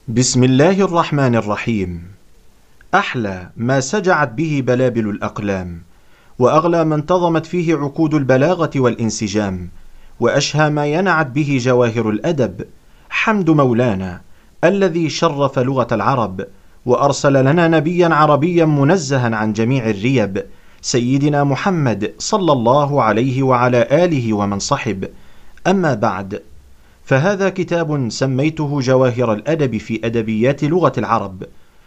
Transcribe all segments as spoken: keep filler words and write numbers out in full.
بسم الله الرحمن الرحيم. أحلى ما سجعت به بلابل الأقلام، وأغلى ما انتظمت فيه عقود البلاغة والانسجام، وأشهى ما ينعت به جواهر الأدب، حمد مولانا الذي شرف لغة العرب، وأرسل لنا نبيا عربيا منزها عن جميع الريب، سيدنا محمد صلى الله عليه وعلى آله ومن صحب. أما بعد، فهذا كتاب سميته جواهر الأدب في أدبيات لغة العرب،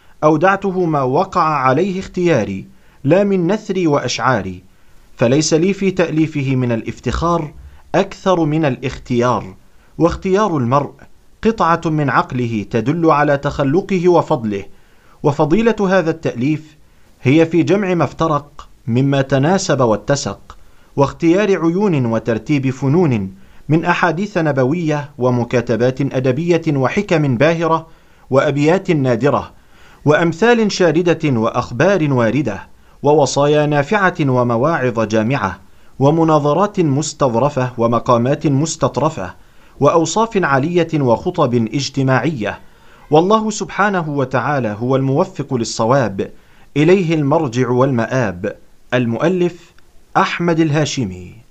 أودعته ما وقع عليه اختياري لا من نثري وأشعاري، فليس لي في تأليفه من الافتخار أكثر من الاختيار، واختيار المرء قطعة من عقله تدل على تخلقه وفضله، وفضيلة هذا التأليف هي في جمع ما افترق مما تناسب واتسق، واختيار عيون وترتيب فنون من أحاديث نبوية ومكاتبات أدبية وحكم باهرة وأبيات نادرة وأمثال شاردة وأخبار واردة ووصايا نافعة ومواعظ جامعة ومناظرات مستظرفة ومقامات مستطرفة وأوصاف علية وخطب اجتماعية. والله سبحانه وتعالى هو الموفق للصواب، إليه المرجع والمآب. المؤلف أحمد الهاشمي.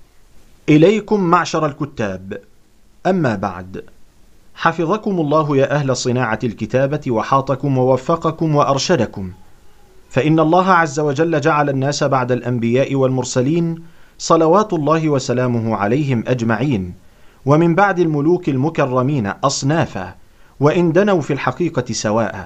إليكم معشر الكتاب. أما بعد، حفظكم الله يا أهل صناعة الكتابة، وحاطكم ووفقكم وأرشدكم، فإن الله عز وجل جعل الناس بعد الأنبياء والمرسلين صلوات الله وسلامه عليهم أجمعين، ومن بعد الملوك المكرمين أصنافا، وإن دنوا في الحقيقة سواء،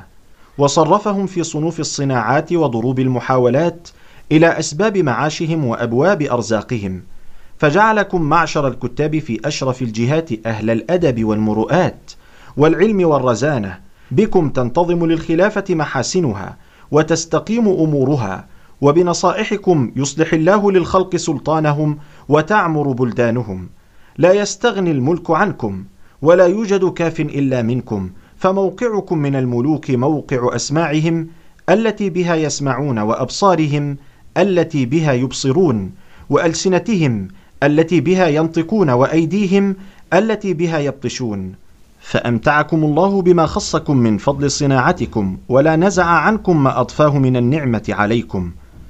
وصرفهم في صنوف الصناعات وضروب المحاولات إلى أسباب معاشهم وأبواب أرزاقهم، فجعلكم معشر الكتاب في أشرف الجهات أهل الأدب والمروءات والعلم والرزانة، بكم تنتظم للخلافة محاسنها وتستقيم أمورها، وبنصائحكم يصلح الله للخلق سلطانهم وتعمر بلدانهم. لا يستغني الملك عنكم، ولا يوجد كاف إلا منكم، فموقعكم من الملوك موقع أسماعهم التي بها يسمعون، وأبصارهم التي بها يبصرون، وألسنتهم التي بها ينطقون، وأيديهم التي بها يبطشون. فأمتعكم الله بما خصكم من فضل صناعتكم، ولا نزع عنكم ما أضفاه من النعمة عليكم.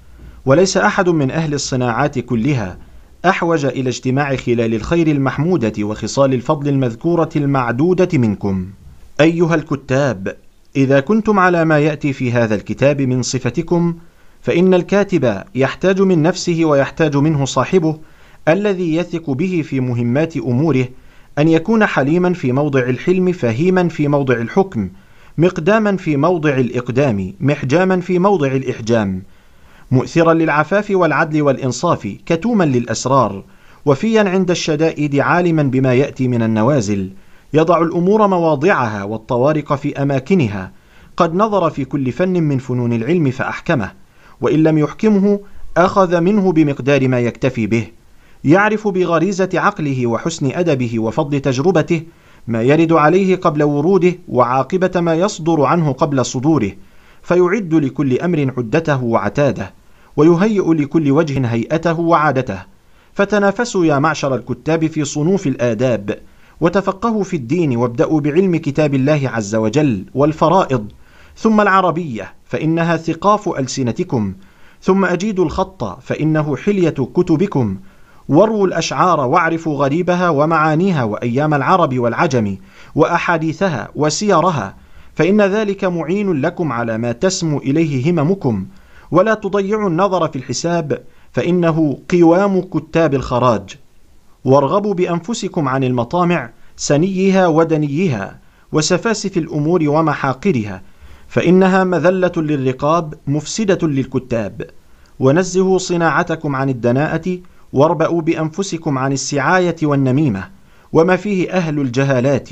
وليس أحد من أهل الصناعات كلها أحوج إلى اجتماع خلال الخير المحمودة وخصال الفضل المذكورة المعدودة منكم. أيها الكتاب، إذا كنتم على ما يأتي في هذا الكتاب من صفتكم، فإن الكاتب يحتاج من نفسه ويحتاج منه صاحبه الذي يثق به في مهمات أموره أن يكون حليما في موضع الحلم، فهيما في موضع الحكم، مقداما في موضع الإقدام، محجاما في موضع الإحجام، مؤثرا للعفاف والعدل والإنصاف، كتوما للأسرار، وفيا عند الشدائد، عالما بما يأتي من النوازل، يضع الأمور مواضعها والطوارق في أماكنها، قد نظر في كل فن من فنون العلم فأحكمه، وإن لم يحكمه أخذ منه بمقدار ما يكتفي به، يعرف بغريزة عقله وحسن أدبه وفضل تجربته ما يرد عليه قبل وروده، وعاقبة ما يصدر عنه قبل صدوره، فيعد لكل أمر عدته وعتاده، ويهيئ لكل وجه هيئته وعادته. فتنافسوا يا معشر الكتاب في صنوف الآداب، وتفقهوا في الدين، وابدأوا بعلم كتاب الله عز وجل والفرائض، ثم العربية فإنها ثقاف ألسنتكم، ثم أجيدوا الخط فإنه حلية كتبكم، واروا الأشعار واعرفوا غريبها ومعانيها وأيام العرب والعجم وأحاديثها وسيرها، فإن ذلك معين لكم على ما تسمو إليه هممكم. ولا تضيعوا النظر في الحساب، فإنه قوام كتاب الخراج. وارغبوا بأنفسكم عن المطامع سنيها ودنيها وسفاسف الأمور ومحاقرها، فإنها مذلة للرقاب مفسدة للكتاب. ونزهوا صناعتكم عن الدناءة، واربأوا بأنفسكم عن السعاية والنميمة وما فيه أهل الجهالات،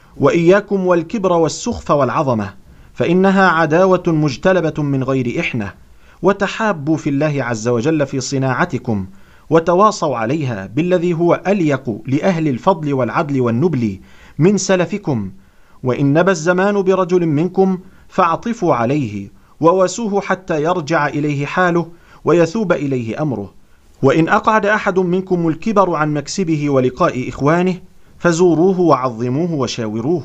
وإياكم والكبر والسخف والعظمة، فإنها عداوة مجتلبة من غير إحنة. وتحابوا في الله عز وجل في صناعتكم، وتواصوا عليها بالذي هو أليق لأهل الفضل والعدل والنبل من سلفكم. وإن نبى الزمان برجل منكم فاعطفوا عليه، وواسوه حتى يرجع إليه حاله ويثوب إليه أمره. وإن أقعد أحد منكم الكبر عن مكسبه ولقاء إخوانه، فزوروه وعظموه وشاوروه،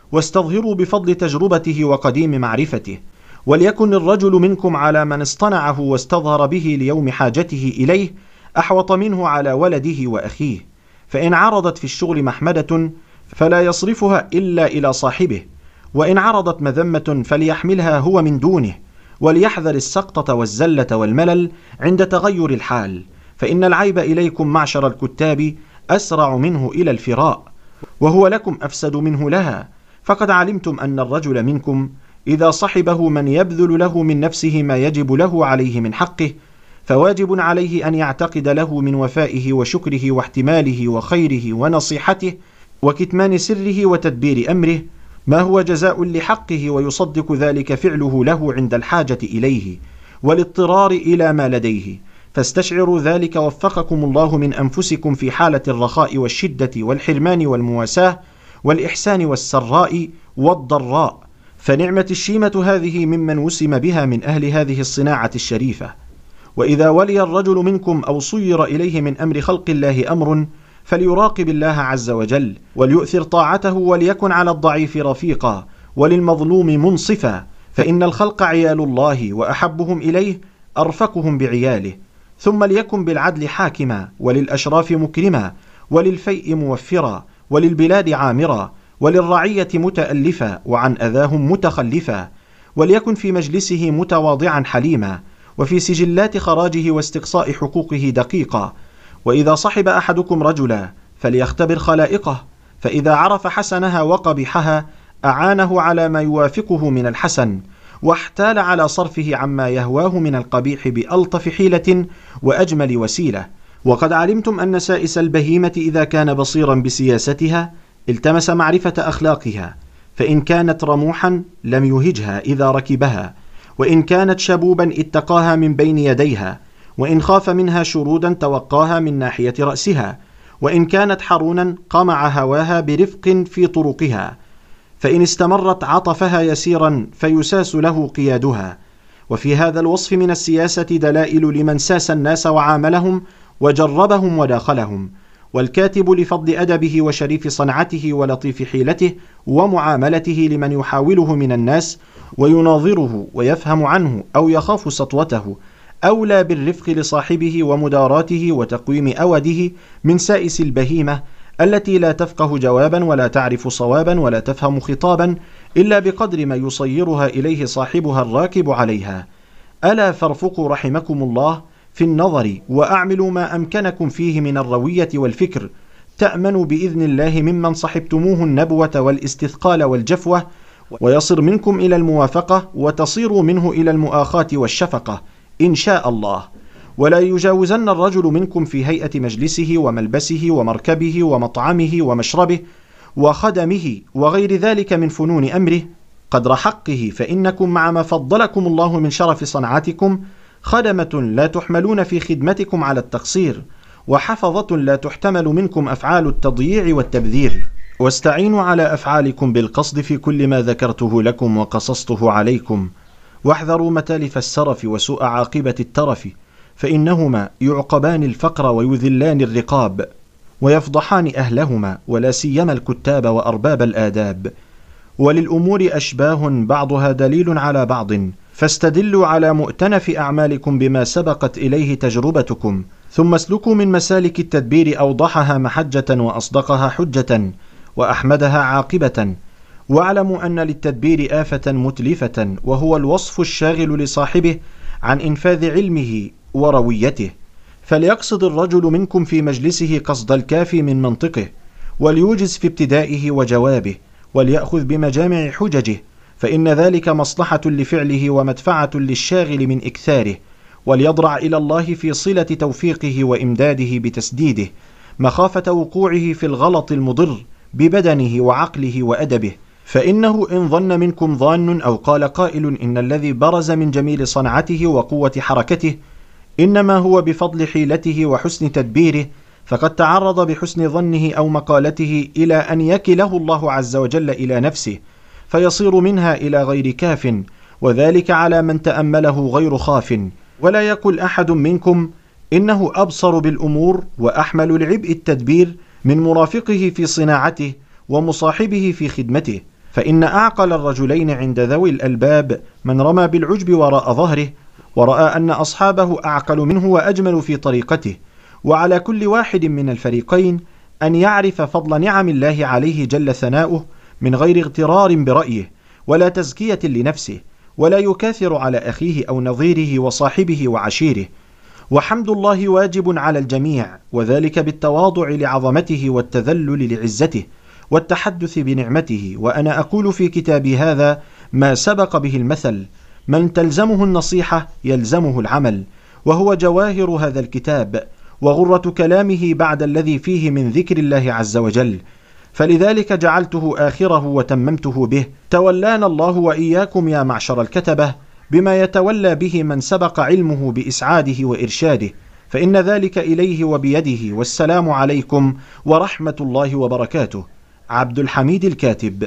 واستظهروا بفضل تجربته وقديم معرفته. وليكن الرجل منكم على من اصطنعه واستظهر به ليوم حاجته إليه أحوط منه على ولده وأخيه. فإن عرضت في الشغل محمدة فلا يصرفها إلا إلى صاحبه، وإن عرضت مذمة فليحملها هو من دونه، وليحذر السقطة والزلة والملل عند تغير الحال، فإن العيب إليكم معشر الكتاب أسرع منه إلى الفراء، وهو لكم أفسد منه لها. فقد علمتم أن الرجل منكم إذا صحبه من يبذل له من نفسه ما يجب له عليه من حقه، فواجب عليه أن يعتقد له من وفائه وشكره واحتماله وخيره ونصيحته وكتمان سره وتدبير أمره ما هو جزاء لحقه، ويصدق ذلك فعله له عند الحاجة إليه والاضطرار إلى ما لديه. فاستشعروا ذلك وفقكم الله من أنفسكم في حالة الرخاء والشدة والحرمان والمواساة والإحسان والسراء والضراء. فنعمة الشيمة هذه ممن وسم بها من أهل هذه الصناعة الشريفة. وإذا ولي الرجل منكم أو صير إليه من أمر خلق الله أمر فليراقب الله عز وجل، وليؤثر طاعته، وليكن على الضعيف رفيقا وللمظلوم منصفا، فإن الخلق عيال الله وأحبهم إليه أرفقهم بعياله. ثم ليكن بالعدل حاكما، وللأشراف مكرما، وللفيء موفرا، وللبلاد عامرا، وللرعية متألفا، وعن أذاهم متخلفا. وليكن في مجلسه متواضعا حليما، وفي سجلات خراجه واستقصاء حقوقه دقيقا. وإذا صحب أحدكم رجلا فليختبر خلائقه، فإذا عرف حسنها وقبحها أعانه على ما يوافقه من الحسن، واحتال على صرفه عما يهواه من القبيح بألطف حيلة وأجمل وسيلة. وقد علمتم أن سائس البهيمة إذا كان بصيرا بسياستها التمس معرفة أخلاقها، فإن كانت رموحا لم يهجها إذا ركبها، وإن كانت شبوبا اتقاها من بين يديها، وإن خاف منها شرودا توقاها من ناحية رأسها، وإن كانت حرونا قمع هواها برفق في طرقها، فإن استمرت عطفها يسيرا فيساس له قيادها. وفي هذا الوصف من السياسة دلائل لمن ساس الناس وعاملهم وجربهم وداخلهم. والكاتب لفضل أدبه وشريف صنعته ولطيف حيلته ومعاملته لمن يحاوله من الناس ويناظره ويفهم عنه أو يخاف سطوته أولى بالرفق لصاحبه ومداراته وتقويم أوده من سائس البهيمة التي لا تفقه جوابا ولا تعرف صوابا ولا تفهم خطابا إلا بقدر ما يصيرها إليه صاحبها الراكب عليها. ألا فارفقوا رحمكم الله في النظر وأعملوا ما أمكنكم فيه من الروية والفكر، تأمنوا بإذن الله ممن صحبتموه النبوة والاستثقال والجفوة، ويصر منكم إلى الموافقة وتصيروا منه إلى المؤاخاة والشفقة إن شاء الله. ولا يجاوزن الرجل منكم في هيئة مجلسه وملبسه ومركبه ومطعمه ومشربه وخدمه وغير ذلك من فنون أمره قدر حقه، فإنكم مع ما فضلكم الله من شرف صنعتكم خدمة لا تحملون في خدمتكم على التقصير، وحفظة لا تحتمل منكم أفعال التضييع والتبذير. واستعينوا على أفعالكم بالقصد في كل ما ذكرته لكم وقصصته عليكم، واحذروا متالف السرف وسوء عاقبة الترف، فإنهما يعقبان الفقر ويذلان الرقاب ويفضحان أهلهما، ولا سيما الكتاب وأرباب الآداب. وللأمور أشباه بعضها دليل على بعض، فاستدلوا على مؤتنف أعمالكم بما سبقت إليه تجربتكم، ثم اسلكوا من مسالك التدبير أوضحها محجة وأصدقها حجة وأحمدها عاقبة. واعلموا أن للتدبير آفة متلفة، وهو الوصف الشاغل لصاحبه عن إنفاذ علمه ورويته. فليقصد الرجل منكم في مجلسه قصد الكافي من منطقه، وليوجز في ابتدائه وجوابه، وليأخذ بمجامع حججه، فإن ذلك مصلحة لفعله ومدفعة للشاغل من إكثاره. وليضرع إلى الله في صلة توفيقه وإمداده بتسديده، مخافة وقوعه في الغلط المضر ببدنه وعقله وأدبه. فإنه إن ظن منكم ظان أو قال قائل إن الذي برز من جميل صنعته وقوة حركته إنما هو بفضل حيلته وحسن تدبيره، فقد تعرض بحسن ظنه أو مقالته إلى أن يكله الله عز وجل إلى نفسه، فيصير منها إلى غير كاف، وذلك على من تأمله غير خاف. ولا يقل أحد منكم إنه أبصر بالأمور وأحمل العبء التدبير من مرافقه في صناعته ومصاحبه في خدمته، فإن أعقل الرجلين عند ذوي الألباب من رمى بالعجب وراء ظهره، ورأى أن أصحابه أعقل منه وأجمل في طريقته. وعلى كل واحد من الفريقين أن يعرف فضل نعم الله عليه جل ثناؤه من غير اغترار برأيه ولا تزكية لنفسه، ولا يكاثر على أخيه أو نظيره وصاحبه وعشيره. وحمد الله واجب على الجميع، وذلك بالتواضع لعظمته والتذلل لعزته والتحدث بنعمته. وأنا أقول في كتابي هذا ما سبق به المثل: من تلزمه النصيحة يلزمه العمل، وهو جواهر هذا الكتاب وغرة كلامه بعد الذي فيه من ذكر الله عز وجل. فلذلك جعلته آخره وتممته به: تولانا الله وإياكم يا معشر الكتبة بما يتولى به من سبق علمه بإسعاده وإرشاده، فإن ذلك إليه وبيده. والسلام عليكم ورحمة الله وبركاته. عبد الحميد الكاتب.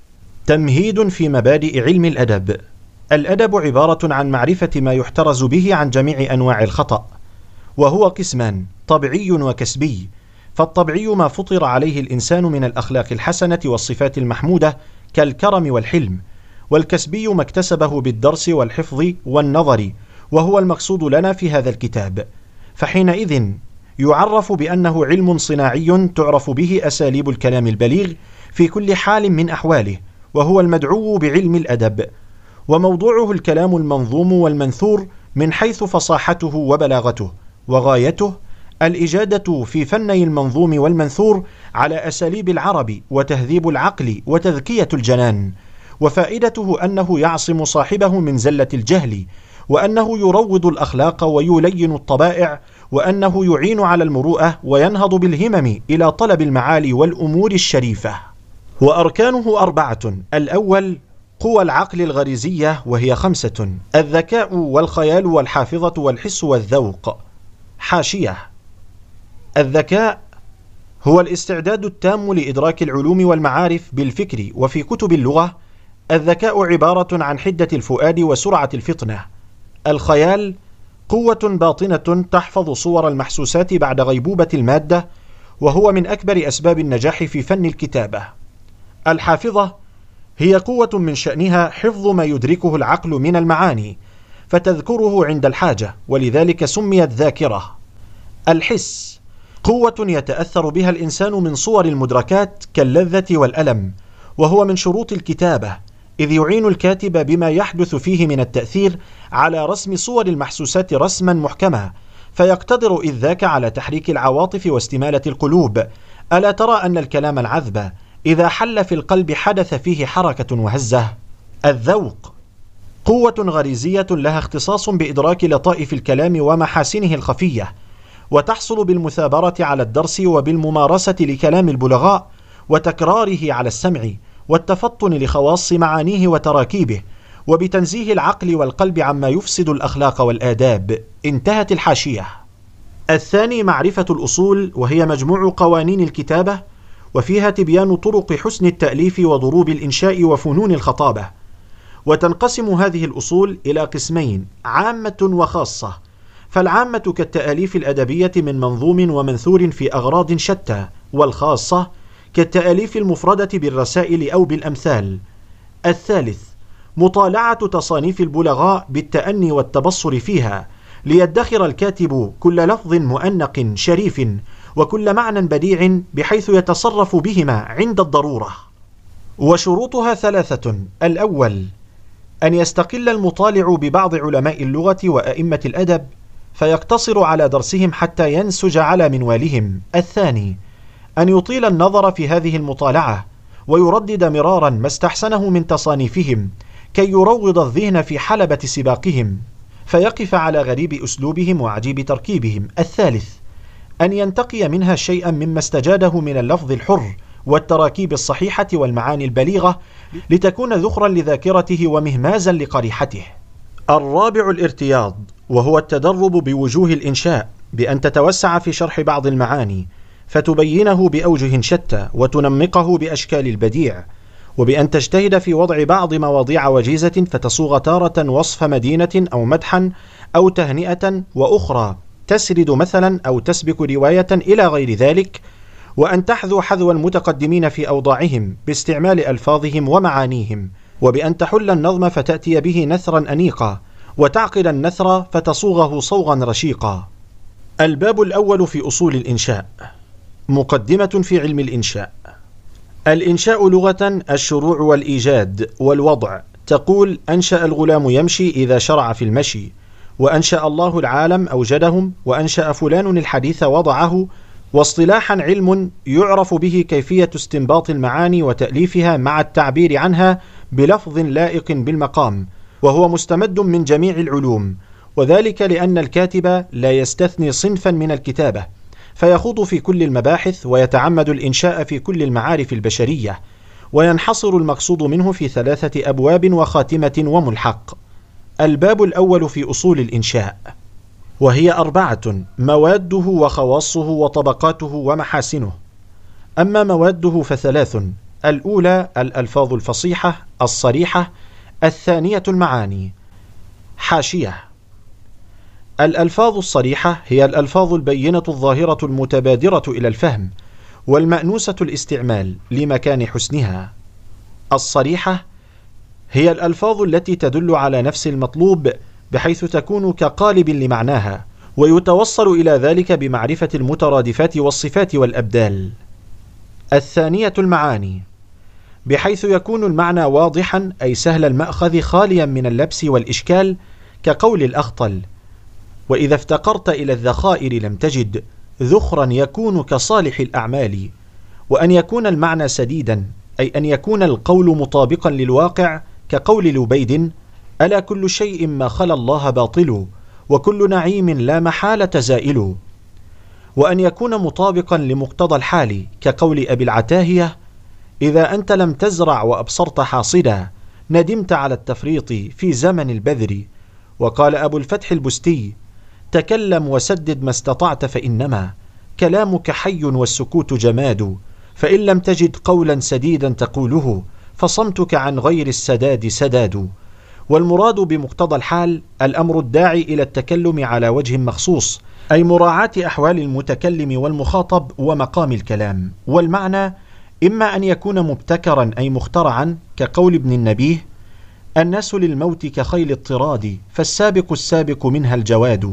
تمهيد في مبادئ علم الأدب. الأدب عبارة عن معرفة ما يحترز به عن جميع أنواع الخطأ، وهو قسمان: طبيعي وكسبي. فالطبيعي ما فطر عليه الإنسان من الأخلاق الحسنة والصفات المحمودة كالكرم والحلم، والكسبي ما اكتسبه بالدرس والحفظ والنظر، وهو المقصود لنا في هذا الكتاب. فحينئذ يعرف بأنه علم صناعي تعرف به أساليب الكلام البليغ في كل حال من أحواله، وهو المدعو بعلم الأدب. وموضوعه الكلام المنظوم والمنثور من حيث فصاحته وبلاغته، وغايته الإجادة في فني المنظوم والمنثور على أساليب العرب وتهذيب العقل وتذكية الجنان. وفائدته أنه يعصم صاحبه من زلة الجهل، وأنه يروض الأخلاق ويلين الطبائع، وأنه يعين على المروءة وينهض بالهمم إلى طلب المعالي والأمور الشريفة. وأركانه أربعة: الأول قوى العقل الغريزية وهي خمسة: الذكاء والخيال والحافظة والحس والذوق. حاشية: الذكاء هو الاستعداد التام لإدراك العلوم والمعارف بالفكر. وفي كتب اللغة الذكاء عبارة عن حدة الفؤاد وسرعة الفطنة. الخيال قوة باطنة تحفظ صور المحسوسات بعد غيبوبة المادة، وهو من أكبر أسباب النجاح في فن الكتابة. الحافظة هي قوة من شأنها حفظ ما يدركه العقل من المعاني فتذكره عند الحاجة، ولذلك سميت ذاكرة. الحس قوة يتأثر بها الإنسان من صور المدركات كاللذة والألم، وهو من شروط الكتابة، إذ يعين الكاتب بما يحدث فيه من التأثير على رسم صور المحسوسات رسما محكما، فيقتدر إذ ذاك على تحريك العواطف واستمالة القلوب. ألا ترى أن الكلام العذب إذا حل في القلب حدث فيه حركة وهزة؟ الذوق قوة غريزية لها اختصاص بإدراك لطائف الكلام ومحاسنه الخفية، وتحصل بالمثابرة على الدرس وبالممارسة لكلام البلغاء وتكراره على السمع، والتفطن لخواص معانيه وتراكيبه، وبتنزيه العقل والقلب عما يفسد الأخلاق والآداب. انتهت الحاشية. الثاني معرفة الأصول، وهي مجموع قوانين الكتابة، وفيها تبيان طرق حسن التأليف وضروب الإنشاء وفنون الخطابة. وتنقسم هذه الأصول إلى قسمين: عامة وخاصة. فالعامة كالتأليف الأدبية من منظوم ومنثور في أغراض شتى، والخاصة كالتأليف المفردة بالرسائل أو بالأمثال. الثالث مطالعة تصانيف البلغاء بالتأني والتبصر فيها، ليدخر الكاتب كل لفظ مؤنق شريف وكل معنى بديع بحيث يتصرف بهما عند الضرورة. وشروطها ثلاثة: الأول أن يستقل المطالع ببعض علماء اللغة وأئمة الأدب فيقتصر على درسهم حتى ينسج على منوالهم. الثاني أن يطيل النظر في هذه المطالعة ويردد مرارا ما استحسنه من تصانيفهم كي يروض الذهن في حلبة سباقهم، فيقف على غريب أسلوبهم وعجيب تركيبهم. الثالث أن ينتقي منها شيئا مما استجاده من اللفظ الحر والتراكيب الصحيحة والمعاني البليغة لتكون ذخرا لذاكرته ومهمازا لقريحته. الرابع الارتياض، وهو التدرب بوجوه الإنشاء، بأن تتوسع في شرح بعض المعاني فتبينه بأوجه شتى وتنمقه بأشكال البديع، وبأن تجتهد في وضع بعض مواضيع وجيزة فتصوغ تارة وصف مدينة أو مدحا أو تهنئة، وأخرى تسرد مثلا أو تسبك رواية إلى غير ذلك. وأن تحذو حذو المتقدمين في أوضاعهم باستعمال ألفاظهم ومعانيهم، وبأن تحل النظم فتأتي به نثرا أنيقا، وتعقل النثر فتصوغه صوغا رشيقا. الباب الأول في أصول الإنشاء. مقدمة في علم الإنشاء. الإنشاء لغة الشروع والإيجاد والوضع. تقول: أنشأ الغلام يمشي إذا شرع في المشي، وأنشأ الله العالم أوجدهم، وأنشأ فلان الحديث وضعه. واصطلاحا علم يعرف به كيفية استنباط المعاني وتأليفها مع التعبير عنها بلفظ لائق بالمقام، وهو مستمد من جميع العلوم، وذلك لأن الكاتب لا يستثني صنفا من الكتابة، فيخوض في كل المباحث ويتعمد الإنشاء في كل المعارف البشرية، وينحصر المقصود منه في ثلاثة أبواب وخاتمة وملحق. الباب الأول في أصول الإنشاء، وهي أربعة: مواده وخواصه وطبقاته ومحاسنه. أما مواده فثلاث: الأولى الألفاظ الفصيحة الصريحة، الثانية المعاني. حاشية: الألفاظ الصريحة هي الألفاظ البينة الظاهرة المتبادرة إلى الفهم، والمأنوسة الاستعمال لمكان حسنها. الصريحة هي الألفاظ التي تدل على نفس المطلوب بحيث تكون كقالب لمعناها، ويتوصل إلى ذلك بمعرفة المترادفات والصفات والأبدال. الثانية المعاني، بحيث يكون المعنى واضحا أي سهل المأخذ خاليا من اللبس والإشكال، كقول الأخطل: وإذا افتقرت إلى الذخائر لم تجد ذخرا يكون كصالح الأعمال. وأن يكون المعنى سديدا أي أن يكون القول مطابقا للواقع، كقول لبيد: ألا كل شيء ما خلا الله باطل، وكل نعيم لا محالة زائل. وأن يكون مطابقا لمقتضى الحال، كقول أبي العتاهية: إذا أنت لم تزرع وأبصرت حاصدا ندمت على التفريط في زمن البذر. وقال أبو الفتح البستي: تكلم وسدد ما استطعت، فإنما كلامك حي والسكوت جماد، فإن لم تجد قولا سديدا تقوله فصمتك عن غير السداد سداد. والمراد بمقتضى الحال الأمر الداعي إلى التكلم على وجه مخصوص، أي مراعاة أحوال المتكلم والمخاطب ومقام الكلام. والمعنى إما أن يكون مبتكرا أي مخترعا، كقول ابن النبيه: الناس للموت كخيل الطراد، فالسابق السابق منها الجواد.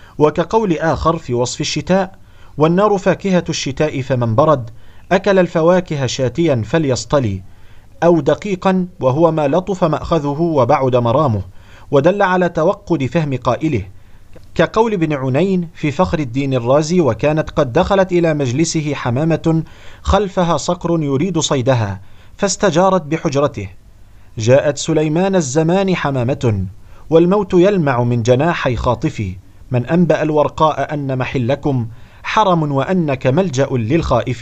وكقول آخر في وصف الشتاء: والنار فاكهة الشتاء فمن برد أكل الفواكه شاتيا فليصطلي. أو دقيقا، وهو ما لطف مأخذه وبعد مرامه، ودل على توقد فهم قائله، كقول ابن عنين في فخر الدين الرازي: وكانت قد دخلت إلى مجلسه حمامة خلفها صقر يريد صيدها فاستجارت بحجرته. جاءت سليمان الزمان حمامة، والموت يلمع من جناحي خاطفي، من أنبأ الورقاء أن محلكم حرم وأنك ملجأ للخائف.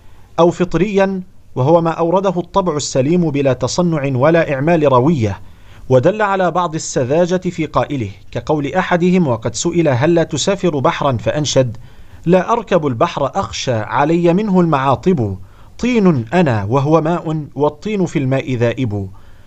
أو فطريا، وهو ما أورده الطبع السليم بلا تصنع ولا إعمال روية، ودل على بعض السذاجة في قائله، كقول أحدهم وقد سئل: هل لا تسافر بحرا؟ فأنشد: لا أركب البحر أخشى علي منه المعاطب، طين أنا وهو ماء والطين في الماء ذائب.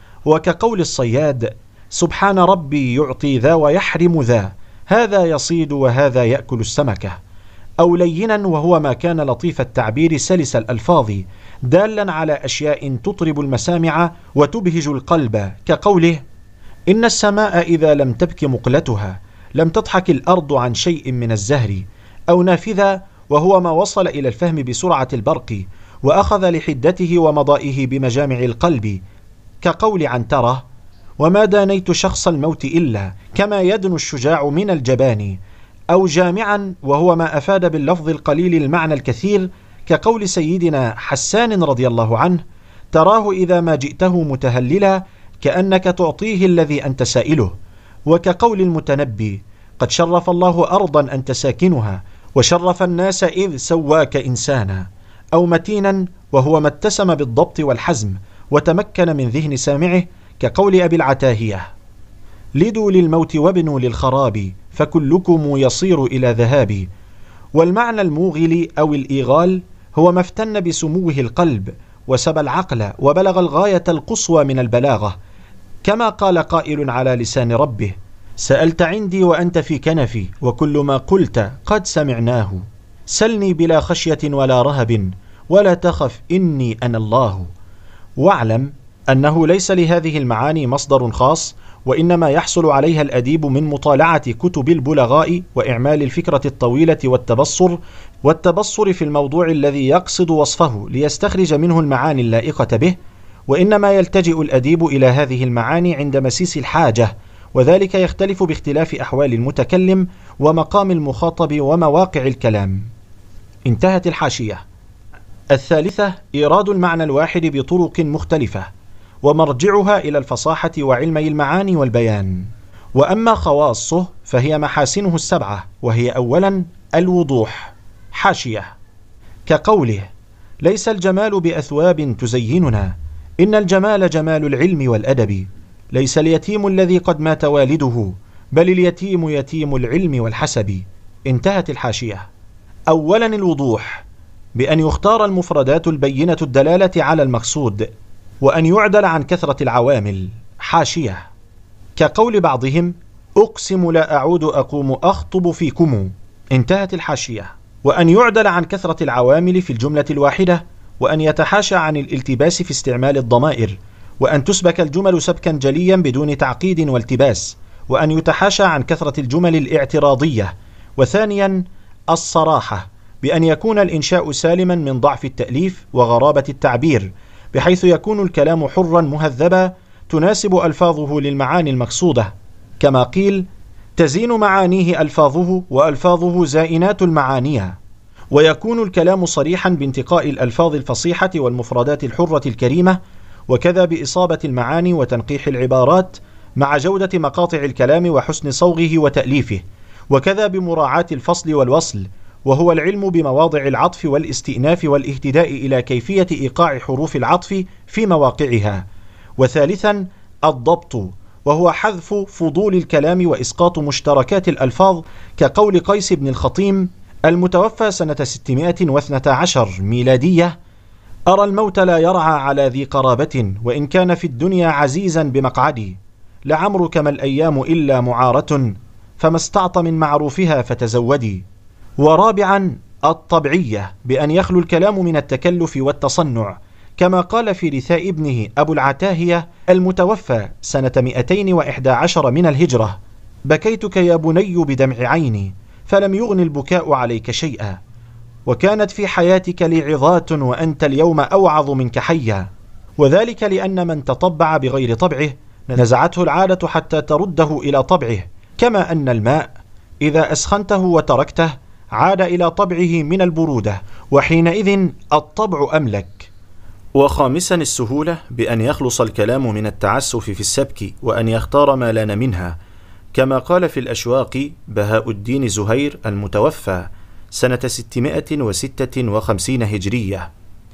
وكقول الصياد: سبحان ربي يعطي ذا ويحرم ذا، هذا يصيد وهذا يأكل السمكة. أو لينا، وهو ما كان لطيف التعبير سلس الألفاظ، دالا على أشياء تطرب المسامع وتبهج القلب، كقوله: إن السماء إذا لم تبك مقلتها لم تضحك الأرض عن شيء من الزهر. أو نافذة، وهو ما وصل إلى الفهم بسرعة البرق وأخذ لحدته ومضائه بمجامع القلب، كقول عنترة: وما دانيت شخص الموت إلا كما يدنو الشجاع من الجبان. أو جامعا، وهو ما أفاد باللفظ القليل المعنى الكثير، كقول سيدنا حسان رضي الله عنه: تراه إذا ما جئته متهللا كأنك تعطيه الذي أنت سائله. وكقول المتنبي: قد شرف الله أرضا أنت ساكنها، وشرف الناس إذ سواك إنسانا. أو متينا، وهو ما اتسم بالضبط والحزم وتمكن من ذهن سامعه، كقول أبي العتاهية: لدوا للموت وابنوا للخراب، فكلكم يصير إلى ذهاب. والمعنى الموغل أو الإيغال هو ما افتن بسموه القلب وسبى العقل وبلغ الغاية القصوى من البلاغة، كما قال قائل على لسان ربه: سألت عندي وأنت في كنفي، وكل ما قلت قد سمعناه. سلني بلا خشية ولا رهب، ولا تخف إني أنا الله. واعلم أنه ليس لهذه المعاني مصدر خاص، وإنما يحصل عليها الأديب من مطالعة كتب البلغاء وإعمال الفكرة الطويلة والتبصر والتبصر في الموضوع الذي يقصد وصفه ليستخرج منه المعاني اللائقة به، وإنما يلتجئ الأديب إلى هذه المعاني عند مسيس الحاجة، وذلك يختلف باختلاف أحوال المتكلم ومقام المخاطب ومواقع الكلام. انتهت الحاشية. الثالثة إيراد المعنى الواحد بطرق مختلفة، ومرجعها إلى الفصاحة وعلمي المعاني والبيان. وأما خواصه فهي محاسنه السبعة، وهي أولا الوضوح. حاشية. كقوله: ليس الجمال بأثواب تزيننا، إن الجمال جمال العلم والأدب. ليس اليتيم الذي قد مات والده، بل اليتيم يتيم العلم والحسب. انتهت الحاشية. أولا الوضوح، بأن يختار المفردات البينة الدلالة على المقصود، وأن يعدل عن كثرة العوامل. حاشية. كقول بعضهم: أقسم لا أعود أقوم أخطب فيكم. انتهت الحاشية. وأن يعدل عن كثرة العوامل في الجملة الواحدة، وأن يتحاشى عن الالتباس في استعمال الضمائر، وأن تسبك الجمل سبكا جليا بدون تعقيد والتباس، وأن يتحاشى عن كثرة الجمل الاعتراضية. وثانيا الصراحة، بأن يكون الإنشاء سالما من ضعف التأليف وغرابة التعبير، بحيث يكون الكلام حرا مهذبا تناسب ألفاظه للمعاني المقصودة، كما قيل: تزين معانيه ألفاظه، وألفاظه زائنات المعانية. ويكون الكلام صريحا بانتقاء الألفاظ الفصيحة والمفردات الحرة الكريمة، وكذا بإصابة المعاني وتنقيح العبارات مع جودة مقاطع الكلام وحسن صوغه وتأليفه، وكذا بمراعاة الفصل والوصل، وهو العلم بمواضع العطف والاستئناف والاهتداء إلى كيفية إيقاع حروف العطف في مواقعها. وثالثا الضبط، وهو حذف فضول الكلام وإسقاط مشتركات الألفاظ، كقول قيس بن الخطيم المتوفى سنة ستمائة واثني عشر ميلادية: أرى الموت لا يرعى على ذي قرابة، وإن كان في الدنيا عزيزا بمقعدي، لعمرك ما الأيام إلا معارة، فما استعط من معروفها فتزودي. ورابعا الطبعية، بأن يخلو الكلام من التكلف والتصنع، كما قال في رثاء ابنه أبو العتاهية المتوفى سنة مئتين وإحدى عشر من الهجرة: بكيتك يا بني بدمع عيني، فلم يغن البكاء عليك شيئا، وكانت في حياتك لي عظات، وأنت اليوم أوعظ منك حيا. وذلك لأن من تطبع بغير طبعه نزعته العادة حتى ترده إلى طبعه، كما أن الماء إذا أسخنته وتركته عاد إلى طبعه من البرودة، وحينئذ الطبع أملك. وخامسا السهولة، بأن يخلص الكلام من التعسف في السبك، وأن يختار ما لان منها، كما قال في الأشواق بهاء الدين زهير المتوفى سنة ستمائة وستة وخمسين هجرية: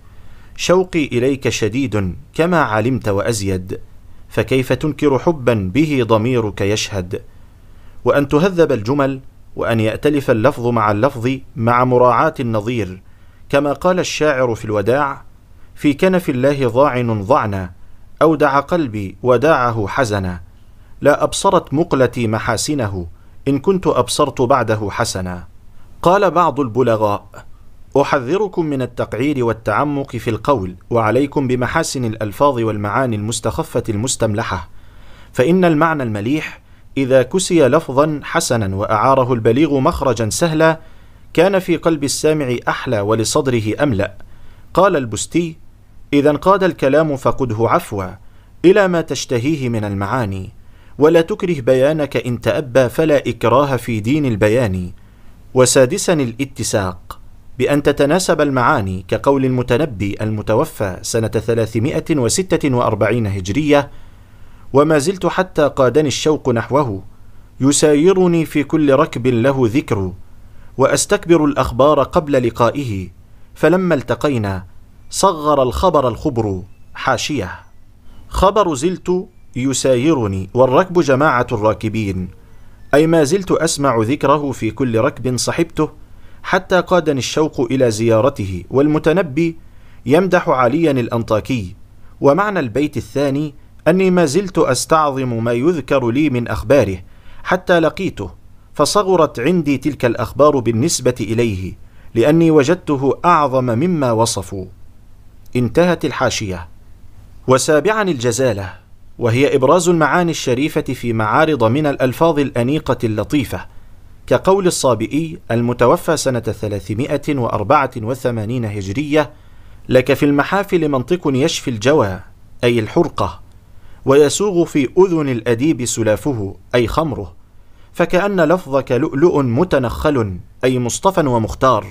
شوقي إليك شديد كما علمت وأزيد، فكيف تنكر حبا به ضميرك يشهد. وأن تهذب الجمل، وأن يأتلف اللفظ مع اللفظ مع مراعاة النظير، كما قال الشاعر في الوداع: في كنف الله ضاعن ضعنا، أودع قلبي وداعه حزنا، لا أبصرت مقلتي محاسنه، إن كنت أبصرت بعده حسنا. قال بعض البلغاء: أحذركم من التقعير والتعمق في القول، وعليكم بمحاسن الألفاظ والمعاني المستخفة المستملحة، فإن المعنى المليح إذا كسي لفظا حسنا وأعاره البليغ مخرجا سهلا، كان في قلب السامع أحلى ولصدره أملأ. قال البستي: إذا انقاد الكلام فقده عفوا إلى ما تشتهيه من المعاني، ولا تكره بيانك إن تأبى، فلا إكراه في دين البيان. وسادسا الاتساق، بأن تتناسب المعاني، كقول المتنبي المتوفى سنة ثلاثمائة وستة وأربعين هجرية: وما زلت حتى قادني الشوق نحوه، يسايرني في كل ركب له ذكر، وأستكبر الأخبار قبل لقائه، فلما التقينا صغر الخبر الخبر. حاشية. خبر زلت يسايرني، والركب جماعة الراكبين، أي ما زلت أسمع ذكره في كل ركب صحبته، حتى قادني الشوق إلى زيارته. والمتنبي يمدح عليا الأنطاكي. ومعنى البيت الثاني أني ما زلت أستعظم ما يذكر لي من أخباره حتى لقيته، فصغرت عندي تلك الأخبار بالنسبة إليه، لأني وجدته أعظم مما وصفوا. انتهت الحاشية. وسابعا الجزالة، وهي إبراز المعاني الشريفة في معارض من الألفاظ الأنيقة اللطيفة، كقول الصابئي المتوفى سنة ثلاثمائة وأربعة وثمانين هجرية: لك في المحافل منطق يشفي الجوى، أي الحرقة، ويسوغ في أذن الأديب سلافه، أي خمره، فكأن لفظك لؤلؤ متنخل، أي مصطفى ومختار،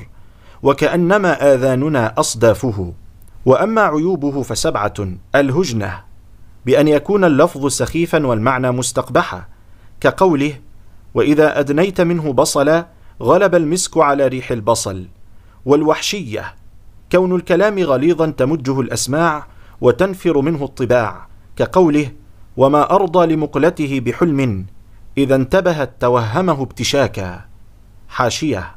وكأنما آذاننا أصدافه. وأما عيوبه فسبعة: الهجنة، بأن يكون اللفظ سخيفا والمعنى مستقبحا، كقوله: وإذا أدنيت منه بصلا غلب المسك على ريح البصل. والوحشية، كون الكلام غليظا تمجه الأسماع وتنفر منه الطباع، كقوله: وما أرضى لمقلته بحلم، إذا انتبهت توهمه ابتشاكا. حاشية.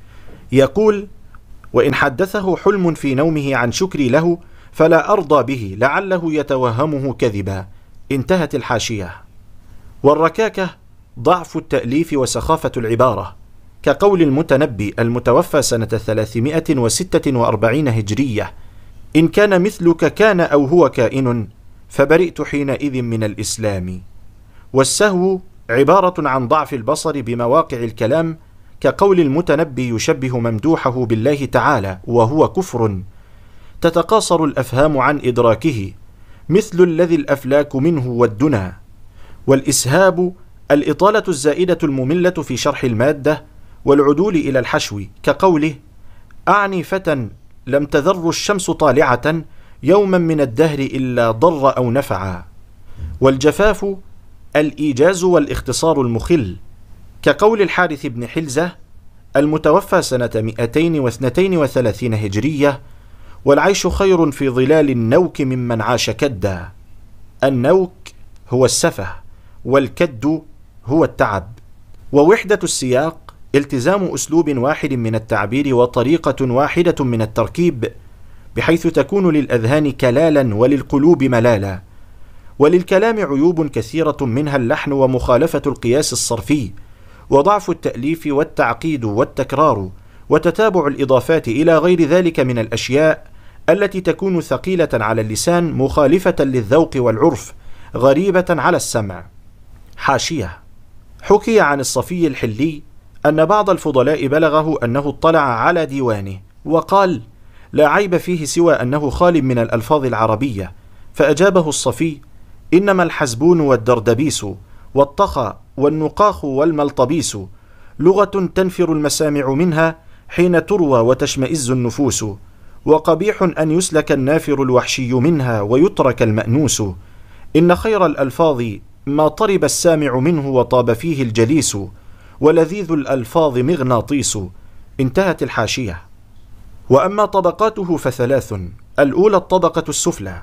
يقول: وإن حدثه حلم في نومه عن شكري له فلا أرضى به، لعله يتوهمه كذبا. انتهت الحاشية. والركاكة ضعف التأليف وسخافة العبارة، كقول المتنبي المتوفى سنة ثلاثمائة وستة وأربعين هجرية: إن كان مثلك كان أو هو كائن، فبرئت حينئذ من الإسلام. والسهو عبارة عن ضعف البصر بمواقع الكلام، كقول المتنبي يشبه ممدوحه بالله تعالى وهو كفر: تتقاصر الأفهام عن إدراكه، مثل الذي الأفلاك منه والدنا. والإسهاب الإطالة الزائدة المملة في شرح المادة والعدول إلى الحشو، كقوله: أعني فتى لم تذر الشمس طالعة يوما من الدهر إلا ضر أو نفعا. والجفاف الإيجاز والاختصار المخل، كقول الحارث بن حلزة المتوفى سنة مئتين واثنتين وثلاثين هجرية: والعيش خير في ظلال النوك ممن عاش كدا. النوك هو السفه، والكد هو التعب. ووحدة السياق التزام أسلوب واحد من التعبير وطريقة واحدة من التركيب، بحيث تكون للأذهان كلالا وللقلوب ملالا. وللكلام عيوب كثيرة، منها اللحن ومخالفة القياس الصرفي، وضعف التأليف والتعقيد والتكرار، وتتابع الإضافات إلى غير ذلك من الأشياء التي تكون ثقيلة على اللسان، مخالفة للذوق والعرف، غريبة على السمع. حاشية. حكي عن الصفي الحلي أن بعض الفضلاء بلغه أنه اطلع على ديوانه وقال: لا عيب فيه سوى أنه خال من الألفاظ العربية. فأجابه الصفي: إنما الحزبون والدردبيس والطخا والنقاخ والملطبيس لغة تنفر المسامع منها حين تروى وتشمئز النفوس، وقبيح أن يسلك النافر الوحشي منها ويترك المأنوس. إن خير الألفاظ ما طرب السامع منه وطاب فيه الجليس، ولذيذ الألفاظ مغناطيس. انتهت الحاشية. وأما طبقاته فثلاث: الأولى الطبقة السفلى،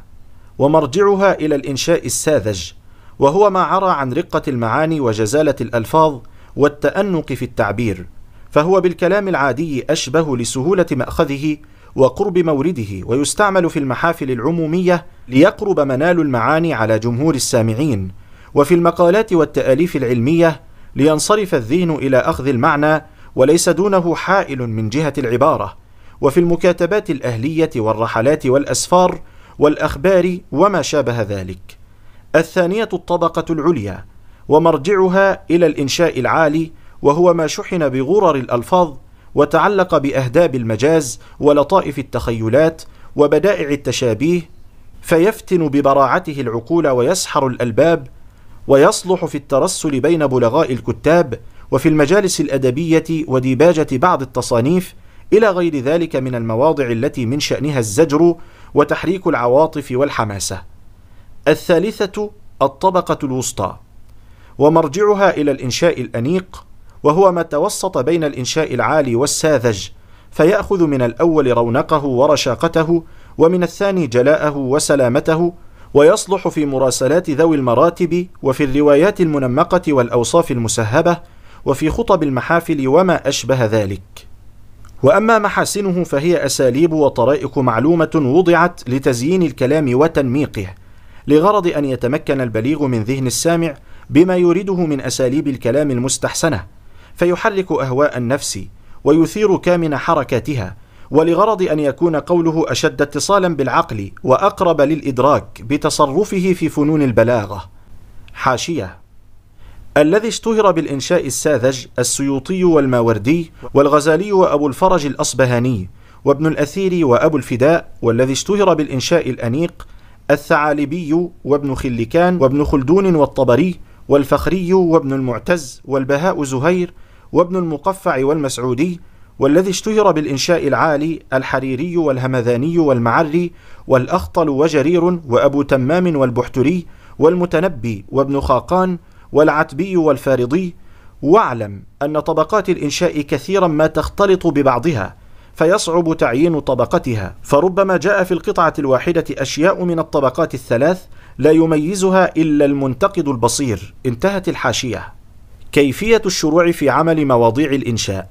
ومرجعها إلى الإنشاء الساذج، وهو ما عرى عن رقة المعاني وجزالة الألفاظ والتأنق في التعبير، فهو بالكلام العادي أشبه لسهولة مأخذه وقرب مورده، ويستعمل في المحافل العمومية ليقرب منال المعاني على جمهور السامعين، وفي المقالات والتآليف العلمية لينصرف الذهن إلى أخذ المعنى وليس دونه حائل من جهة العبارة، وفي المكاتبات الأهلية والرحلات والأسفار والأخبار وما شابه ذلك. الثانية الطبقة العليا، ومرجعها إلى الإنشاء العالي، وهو ما شحن بغرر الألفاظ وتعلق بأهداب المجاز ولطائف التخيلات وبدائع التشابيه، فيفتن ببراعته العقول ويسحر الألباب، ويصلح في الترسل بين بلغاء الكتاب وفي المجالس الأدبية وديباجة بعض التصانيف، إلى غير ذلك من المواضع التي من شأنها الزجر وتحريك العواطف والحماسة. الثالثة الطبقة الوسطى، ومرجعها إلى الإنشاء الأنيق، وهو ما توسط بين الإنشاء العالي والساذج، فيأخذ من الأول رونقه ورشاقته، ومن الثاني جلاءه وسلامته، ويصلح في مراسلات ذوي المراتب، وفي الروايات المنمقة والأوصاف المسهبة، وفي خطب المحافل وما أشبه ذلك. وأما محاسنه فهي أساليب وطرائق معلومة وضعت لتزيين الكلام وتنميقه، لغرض أن يتمكن البليغ من ذهن السامع بما يريده من أساليب الكلام المستحسنة، فيحرك أهواء النفس ويثير كامن حركاتها، ولغرض أن يكون قوله أشد اتصالا بالعقل وأقرب للإدراك بتصرفه في فنون البلاغة. حاشية: الذي اشتهر بالإنشاء الساذج السيوطي والماوردي والغزالي وأبو الفرج الأصبهاني وابن الأثير وأبو الفداء، والذي اشتهر بالإنشاء الأنيق الثعالبي وابن خلكان وابن خلدون والطبري والفخري وابن المعتز والبهاء زهير وابن المقفع والمسعودي، والذي اشتهر بالإنشاء العالي الحريري والهمذاني والمعري والأخطل وجرير وأبو تمام والبحتري والمتنبي وابن خاقان والعتبي والفارضي. واعلم أن طبقات الإنشاء كثيرا ما تختلط ببعضها، فيصعب تعيين طبقتها، فربما جاء في القطعة الواحدة أشياء من الطبقات الثلاث لا يميزها إلا المنتقد البصير. انتهت الحاشية. كيفية الشروع في عمل مواضيع الإنشاء.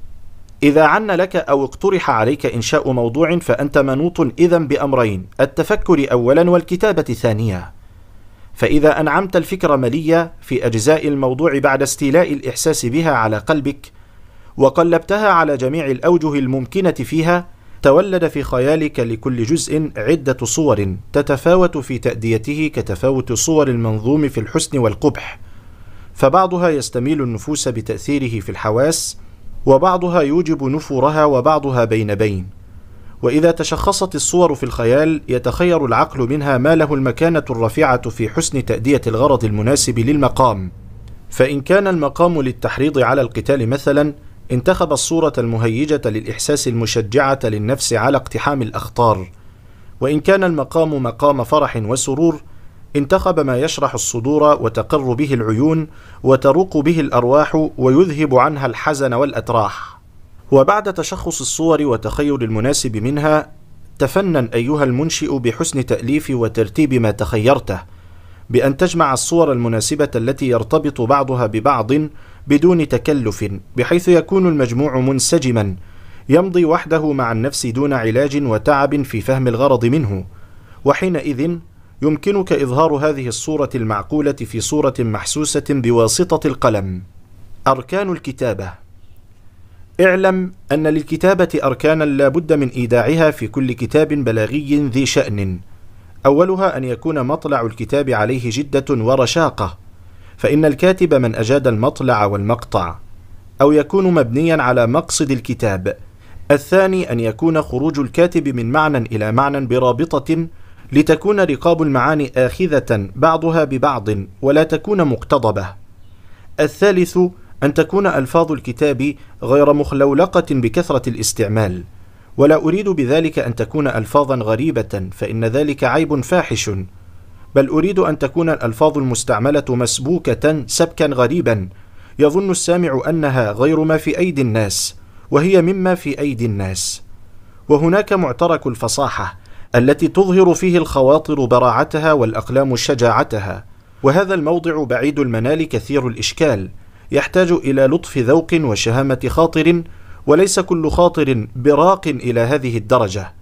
إذا عن لك أو اقترح عليك إنشاء موضوع فأنت منوط إذن بأمرين: التفكر أولا والكتابة ثانية. فإذا أنعمت الفكرة ملية في أجزاء الموضوع بعد استيلاء الإحساس بها على قلبك، وقلبتها على جميع الأوجه الممكنة فيها، تولد في خيالك لكل جزء عدة صور تتفاوت في تأديته كتفاوت صور المنظوم في الحسن والقبح، فبعضها يستميل النفوس بتأثيره في الحواس، وبعضها يوجب نفورها، وبعضها بين بين. وإذا تشخصت الصور في الخيال يتخير العقل منها ما له المكانة الرفيعة في حسن تأدية الغرض المناسب للمقام. فإن كان المقام للتحريض على القتال مثلا، انتخب الصورة المهيجة للإحساس المشجعة للنفس على اقتحام الأخطار. وإن كان المقام مقام فرح وسرور، انتخب ما يشرح الصدور وتقر به العيون وتروق به الأرواح ويذهب عنها الحزن والأتراح. وبعد تشخص الصور وتخير المناسب منها، تفنن أيها المنشئ بحسن تأليف وترتيب ما تخيرته، بأن تجمع الصور المناسبة التي يرتبط بعضها ببعض بدون تكلف، بحيث يكون المجموع منسجما يمضي وحده مع النفس دون علاج وتعب في فهم الغرض منه. وحينئذ يمكنك إظهار هذه الصورة المعقولة في صورة محسوسة بواسطة القلم. أركان الكتابة. اعلم أن للكتابة أركانا لا بد من إيداعها في كل كتاب بلاغي ذي شأن. أولها أن يكون مطلع الكتاب عليه جدة ورشاقة، فإن الكاتب من أجاد المطلع والمقطع، أو يكون مبنيا على مقصد الكتاب. الثاني أن يكون خروج الكاتب من معنى إلى معنى برابطة، لتكون رقاب المعاني آخذة بعضها ببعض ولا تكون مقتضبة. الثالث أن تكون ألفاظ الكتاب غير مخلولقة بكثرة الاستعمال، ولا أريد بذلك أن تكون ألفاظا غريبة، فإن ذلك عيب فاحش، بل أريد أن تكون الألفاظ المستعملة مسبوكة سبكا غريبا يظن السامع أنها غير ما في أيدي الناس، وهي مما في أيدي الناس. وهناك معترك الفصاحة التي تظهر فيه الخواطر براعتها والأقلام شجاعتها، وهذا الموضع بعيد المنال كثير الإشكال، يحتاج إلى لطف ذوق وشهامة خاطر، وليس كل خاطر براق إلى هذه الدرجة.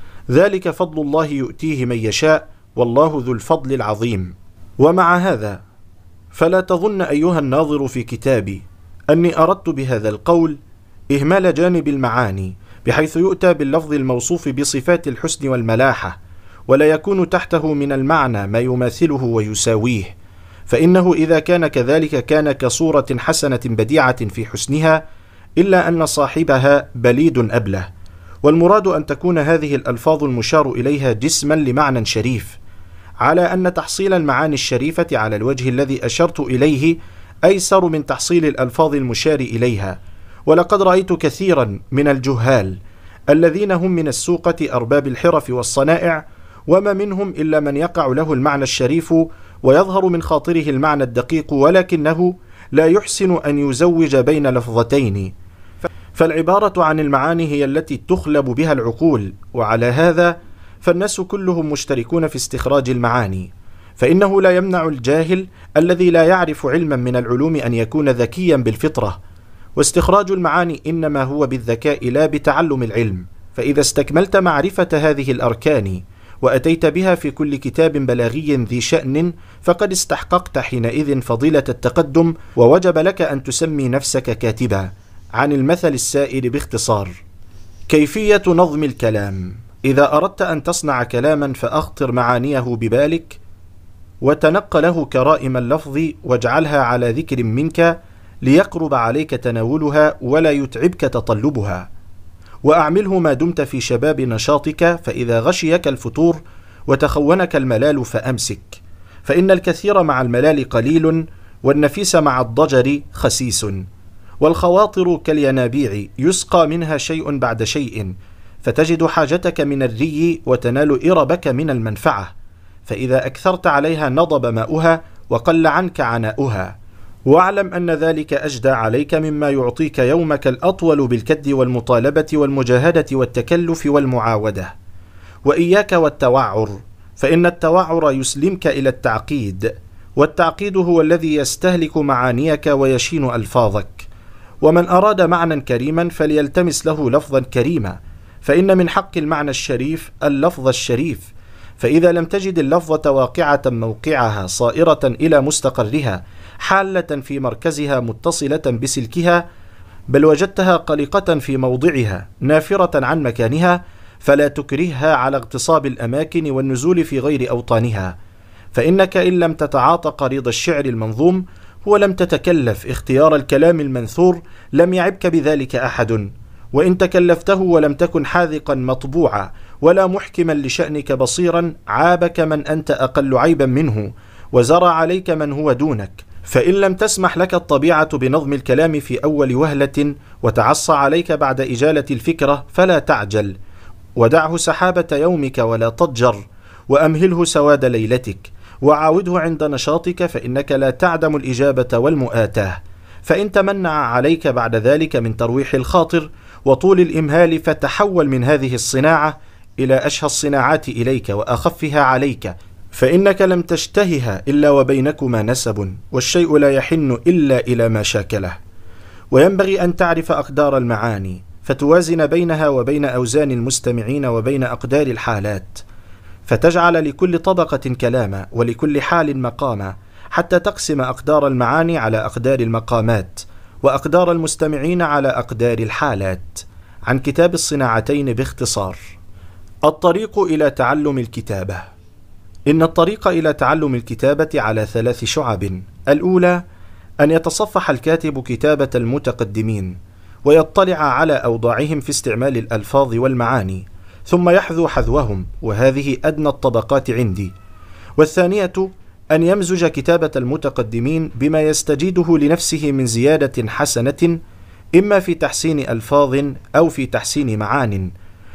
ذلك فضل الله يؤتيه من يشاء، والله ذو الفضل العظيم. ومع هذا فلا تظن أيها الناظر في كتابي أني أردت بهذا القول إهمال جانب المعاني، بحيث يؤتى باللفظ الموصوف بصفات الحسن والملاحة، ولا يكون تحته من المعنى ما يماثله ويساويه، فإنه إذا كان كذلك كان كصورة حسنة بديعة في حسنها، إلا أن صاحبها بليد أبله. والمراد أن تكون هذه الألفاظ المشار إليها جسما لمعنى شريف، على أن تحصيل المعاني الشريفة على الوجه الذي أشرت إليه أيسر من تحصيل الألفاظ المشار إليها. ولقد رأيت كثيرا من الجهال الذين هم من السوقة أرباب الحرف والصنائع، وما منهم إلا من يقع له المعنى الشريف ويظهر من خاطره المعنى الدقيق، ولكنه لا يحسن أن يزوج بين لفظتين، فالعبارة عن المعاني هي التي تخلب بها العقول. وعلى هذا فالناس كلهم مشتركون في استخراج المعاني، فإنه لا يمنع الجاهل الذي لا يعرف علما من العلوم أن يكون ذكيا بالفطرة، واستخراج المعاني إنما هو بالذكاء لا بتعلم العلم. فإذا استكملت معرفة هذه الأركان وأتيت بها في كل كتاب بلاغي ذي شأن، فقد استحققت حينئذ فضيلة التقدم، ووجب لك أن تسمي نفسك كاتبا. عن المثل السائل باختصار. كيفية نظم الكلام. إذا أردت أن تصنع كلاما فأخطر معانيه ببالك وتنقله كرائم اللفظ واجعلها على ذكر منك ليقرب عليك تناولها ولا يتعبك تطلبها، وأعمله ما دمت في شباب نشاطك، فإذا غشيك الفتور وتخونك الملال فأمسك، فإن الكثير مع الملال قليل والنفيس مع الضجر خسيس، والخواطر كالينابيع يسقى منها شيء بعد شيء، فتجد حاجتك من الري وتنال إربك من المنفعة، فإذا أكثرت عليها نضب ماؤها وقل عنك عناؤها، واعلم أن ذلك أجدى عليك مما يعطيك يومك الأطول بالكد والمطالبة والمجاهدة والتكلف والمعاودة. وإياك والتوعر، فإن التوعر يسلمك إلى التعقيد، والتعقيد هو الذي يستهلك معانيك ويشين ألفاظك. ومن أراد معنى كريما فليلتمس له لفظا كريما، فإن من حق المعنى الشريف اللفظ الشريف، فإذا لم تجد اللفظة واقعة موقعها صائرة إلى مستقرها حالة في مركزها متصلة بسلكها، بل وجدتها قلقة في موضعها نافرة عن مكانها، فلا تكرهها على اغتصاب الأماكن والنزول في غير أوطانها، فإنك إن لم تتعاطى قريض الشعر المنظوم ولم تتكلف اختيار الكلام المنثور لم يعبك بذلك أحد، وإن تكلفته ولم تكن حاذقا مطبوعا ولا محكما لشأنك بصيرا عابك من أنت أقل عيبا منه، وزرع عليك من هو دونك. فإن لم تسمح لك الطبيعة بنظم الكلام في أول وهلة وتعصى عليك بعد إجالة الفكرة فلا تعجل، ودعه سحابة يومك ولا تضجر، وأمهله سواد ليلتك، وعاوده عند نشاطك، فإنك لا تعدم الإجابة والمؤاتاه. فإن تمنع عليك بعد ذلك من ترويح الخاطر وطول الإمهال فتحول من هذه الصناعة إلى أشهى الصناعات إليك وأخفها عليك، فإنك لم تشتهها إلا وبينكما نسب، والشيء لا يحن إلا إلى ما شاكله. وينبغي أن تعرف أقدار المعاني فتوازن بينها وبين أوزان المستمعين وبين أقدار الحالات، فتجعل لكل طبقة كلاما ولكل حال مقاما، حتى تقسم أقدار المعاني على أقدار المقامات، وأقدار المستمعين على أقدار الحالات. عن كتاب الصناعتين باختصار. الطريق إلى تعلم الكتابة. إن الطريق إلى تعلم الكتابة على ثلاث شعب. الأولى أن يتصفح الكاتب كتابة المتقدمين ويطلع على أوضاعهم في استعمال الألفاظ والمعاني، ثم يحذو حذوهم، وهذه أدنى الطبقات عندي. والثانية أن يمزج كتابة المتقدمين بما يستجيده لنفسه من زيادة حسنة، إما في تحسين ألفاظ أو في تحسين معان،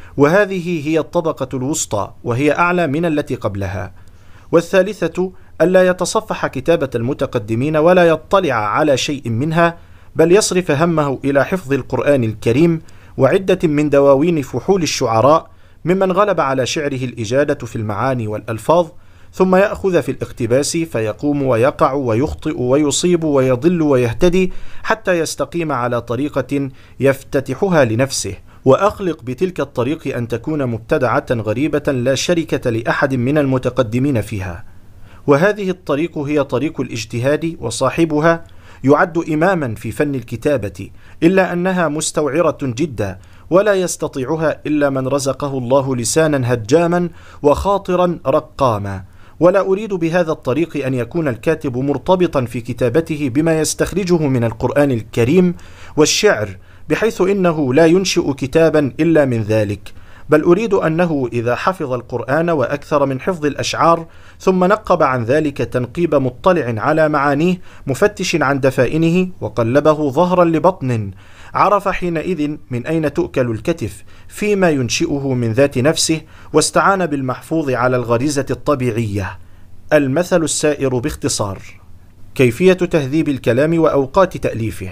وهذه هي الطبقة الوسطى وهي أعلى من التي قبلها. والثالثة ألا يتصفح كتابة المتقدمين ولا يطلع على شيء منها، بل يصرف همه إلى حفظ القرآن الكريم وعدة من دواوين فحول الشعراء ممن غلب على شعره الإجادة في المعاني والألفاظ، ثم يأخذ في الاقتباس فيقوم ويقع ويخطئ ويصيب ويضل ويهتدي حتى يستقيم على طريقة يفتتحها لنفسه، وأخلق بتلك الطريق أن تكون مبتدعة غريبة لا شركة لأحد من المتقدمين فيها. وهذه الطريق هي طريق الاجتهاد، وصاحبها يعد إماما في فن الكتابة، إلا أنها مستوعرة جدا، ولا يستطيعها إلا من رزقه الله لسانا هجاما وخاطرا رقاما. ولا أريد بهذا الطريق أن يكون الكاتب مرتبطا في كتابته بما يستخرجه من القرآن الكريم والشعر، بحيث إنه لا ينشئ كتابا إلا من ذلك، بل أريد أنه إذا حفظ القرآن وأكثر من حفظ الأشعار ثم نقب عن ذلك تنقيب مطلع على معانيه مفتش عن دفائنه وقلبه ظهرا لبطن، عرف حينئذ من أين تؤكل الكتف فيما ينشئه من ذات نفسه، واستعان بالمحفوظ على الغريزة الطبيعية. المثل السائر باختصار. كيفية تهذيب الكلام وأوقات تأليفه.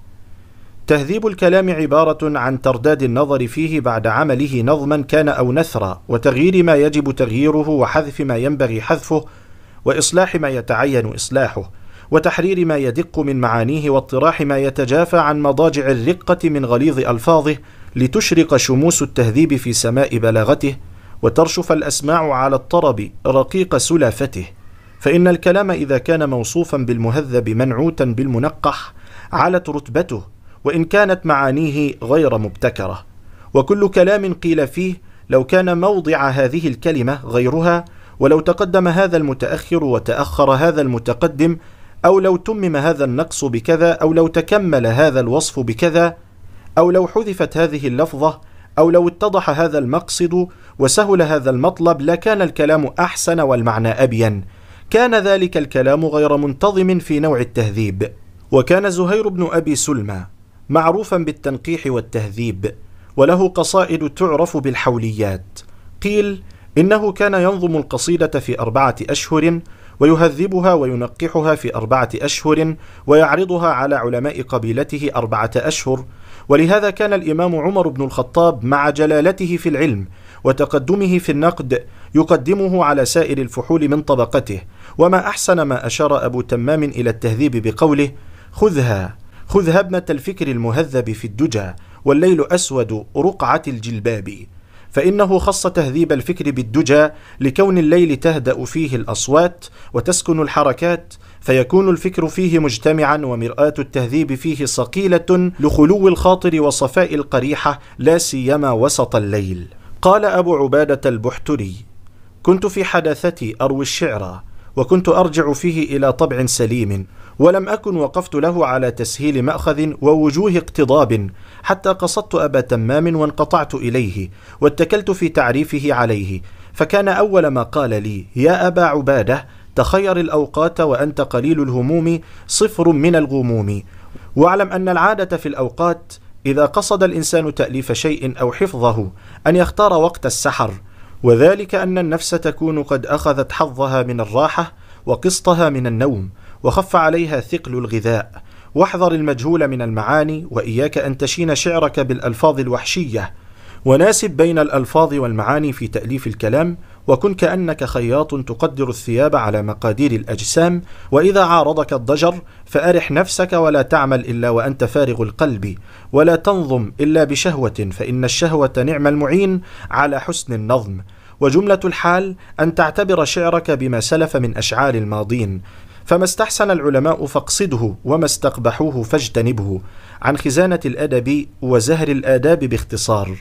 تهذيب الكلام عبارة عن ترداد النظر فيه بعد عمله نظما كان أو نثرا، وتغيير ما يجب تغييره، وحذف ما ينبغي حذفه، وإصلاح ما يتعين إصلاحه، وتحرير ما يدق من معانيه، واطراح ما يتجافى عن مضاجع الرقة من غليظ ألفاظه، لتشرق شموس التهذيب في سماء بلاغته، وترشف الأسماع على الطرب رقيق سلافته. فإن الكلام إذا كان موصوفا بالمهذب منعوتا بالمنقح علت رتبته، وإن كانت معانيه غير مبتكرة. وكل كلام قيل فيه لو كان موضع هذه الكلمة غيرها، ولو تقدم هذا المتأخر وتأخر هذا المتقدم، أو لو تمم هذا النقص بكذا، أو لو تكمل هذا الوصف بكذا، أو لو حذفت هذه اللفظة، أو لو اتضح هذا المقصد وسهل هذا المطلب، لكان الكلام أحسن والمعنى أبين. كان ذلك الكلام غير منتظم في نوع التهذيب. وكان زهير بن أبي سلمى معروفا بالتنقيح والتهذيب، وله قصائد تعرف بالحوليات. قيل إنه كان ينظم القصيدة في أربعة أشهر، ويهذبها وينقحها في أربعة أشهر، ويعرضها على علماء قبيلته أربعة أشهر. ولهذا كان الإمام عمر بن الخطاب مع جلالته في العلم وتقدمه في النقد يقدمه على سائر الفحول من طبقته. وما أحسن ما أشار أبو تمام إلى التهذيب بقوله: خذها خذها ابنة الفكر المهذب في الدجى، والليل أسود رقعة الجلباب. فإنه خص تهذيب الفكر بالدجى لكون الليل تهدأ فيه الأصوات وتسكن الحركات، فيكون الفكر فيه مجتمعا، ومرآة التهذيب فيه صقيلة لخلو الخاطر وصفاء القريحة، لا سيما وسط الليل. قال أبو عبادة البحتري: كنت في حداثتي أروي الشعر، وكنت أرجع فيه إلى طبع سليم، ولم أكن وقفت له على تسهيل مأخذ ووجوه اقتضاب، حتى قصدت أبا تمام وانقطعت إليه، واتكلت في تعريفه عليه، فكان أول ما قال لي: يا أبا عبادة، تخير الأوقات وأنت قليل الهموم صفر من الغموم، واعلم أن العادة في الأوقات إذا قصد الإنسان تأليف شيء أو حفظه أن يختار وقت السحر، وذلك أن النفس تكون قد أخذت حظها من الراحة وقسطها من النوم، وخف عليها ثقل الغذاء. واحذر المجهول من المعاني، وإياك أن تشين شعرك بالألفاظ الوحشية، وناسب بين الألفاظ والمعاني في تأليف الكلام، وكن كأنك خياط تقدر الثياب على مقادير الأجسام، وإذا عارضك الضجر فأرح نفسك، ولا تعمل إلا وأنت فارغ القلب، ولا تنظم إلا بشهوة، فإن الشهوة نعم المعين على حسن النظم. وجملة الحال أن تعتبر شعرك بما سلف من أشعار الماضين، فما استحسن العلماء فاقصده، وما استقبحوه فاجتنبه. عن خزانة الأدب وزهر الآداب باختصار.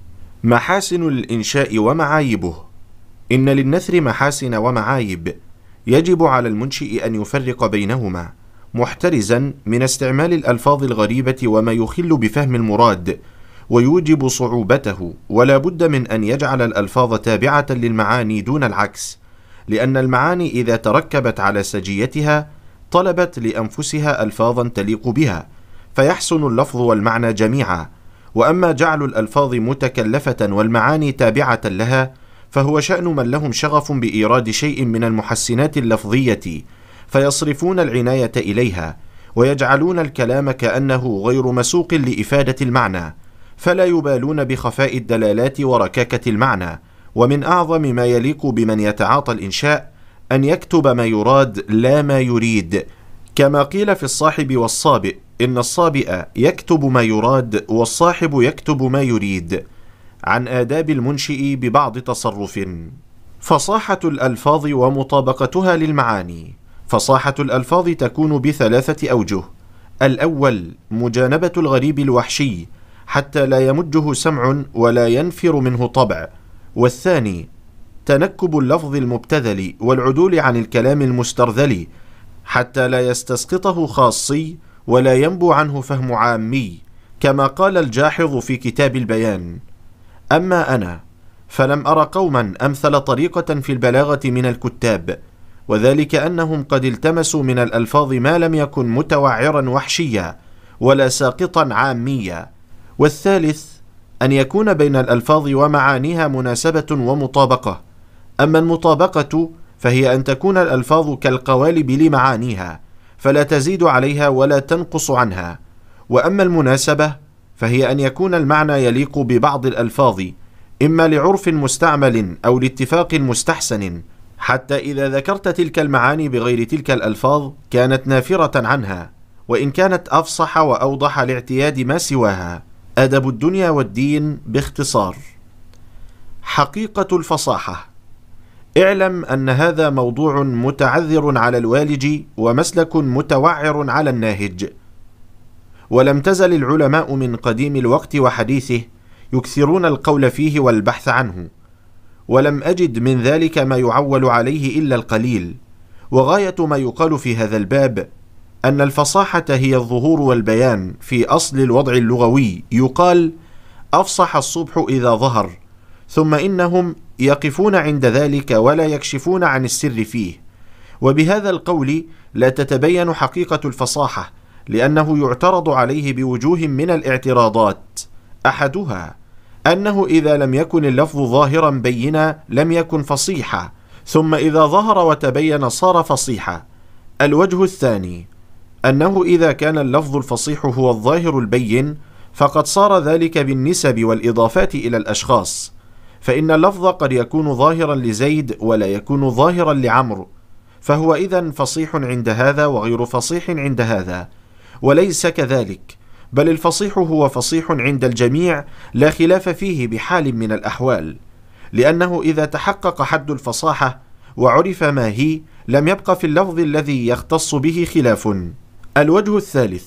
محاسن الإنشاء ومعايبه. إن للنثر محاسن ومعايب، يجب على المنشئ أن يفرق بينهما، محترزا من استعمال الألفاظ الغريبة وما يخل بفهم المراد ويوجب صعوبته، ولا بد من أن يجعل الألفاظ تابعة للمعاني دون العكس، لأن المعاني إذا تركبت على سجيتها طلبت لأنفسها ألفاظا تليق بها، فيحسن اللفظ والمعنى جميعا. وأما جعل الألفاظ متكلفة والمعاني تابعة لها فهو شأن من لهم شغف بإيراد شيء من المحسنات اللفظية، فيصرفون العناية إليها، ويجعلون الكلام كأنه غير مسوق لإفادة المعنى، فلا يبالون بخفاء الدلالات وركاكة المعنى. ومن أعظم ما يليق بمن يتعاطى الإنشاء أن يكتب ما يراد لا ما يريد، كما قيل في الصاحب والصابئ: إن الصابئ يكتب ما يراد، والصاحب يكتب ما يريد. عن آداب المنشئ ببعض تصرف. فصاحة الألفاظ ومطابقتها للمعاني. فصاحة الألفاظ تكون بثلاثة أوجه: الأول مجانبة الغريب الوحشي حتى لا يمجه سمع ولا ينفر منه طبع، والثاني تنكب اللفظ المبتذل والعدول عن الكلام المسترذل حتى لا يستسقطه خاصي ولا ينبو عنه فهم عامي، كما قال الجاحظ في كتاب البيان: أما أنا فلم أر قوما أمثل طريقة في البلاغة من الكتاب، وذلك أنهم قد التمسوا من الألفاظ ما لم يكن متوعرا وحشيا ولا ساقطا عاميا. والثالث أن يكون بين الألفاظ ومعانيها مناسبة ومطابقة. أما المطابقة فهي أن تكون الألفاظ كالقوالب لمعانيها، فلا تزيد عليها ولا تنقص عنها. وأما المناسبة فهي أن يكون المعنى يليق ببعض الألفاظ، إما لعرف مستعمل أو لاتفاق مستحسن، حتى إذا ذكرت تلك المعاني بغير تلك الألفاظ كانت نافرة عنها، وإن كانت أفصح وأوضح لاعتياد ما سواها. أدب الدنيا والدين باختصار. حقيقة الفصاحة. اعلم أن هذا موضوع متعذر على الوالج ومسلك متوعر على الناهج، ولم تزل العلماء من قديم الوقت وحديثه يكثرون القول فيه والبحث عنه، ولم أجد من ذلك ما يعول عليه إلا القليل. وغاية ما يقال في هذا الباب أن الفصاحة هي الظهور والبيان في أصل الوضع اللغوي، يقال أفصح الصبح إذا ظهر، ثم إنهم يقفون عند ذلك ولا يكشفون عن السر فيه. وبهذا القول لا تتبين حقيقة الفصاحة، لأنه يعترض عليه بوجوه من الاعتراضات، أحدها أنه إذا لم يكن اللفظ ظاهرا بينا لم يكن فصيحا، ثم إذا ظهر وتبين صار فصيحا. الوجه الثاني أنه إذا كان اللفظ الفصيح هو الظاهر البين فقد صار ذلك بالنسب والإضافات إلى الأشخاص، فإن اللفظ قد يكون ظاهرا لزيد ولا يكون ظاهرا لعمرو، فهو إذن فصيح عند هذا وغير فصيح عند هذا. وليس كذلك، بل الفصيح هو فصيح عند الجميع لا خلاف فيه بحال من الأحوال، لأنه إذا تحقق حد الفصاحة وعرف ما هي لم يبق في اللفظ الذي يختص به خلاف. الوجه الثالث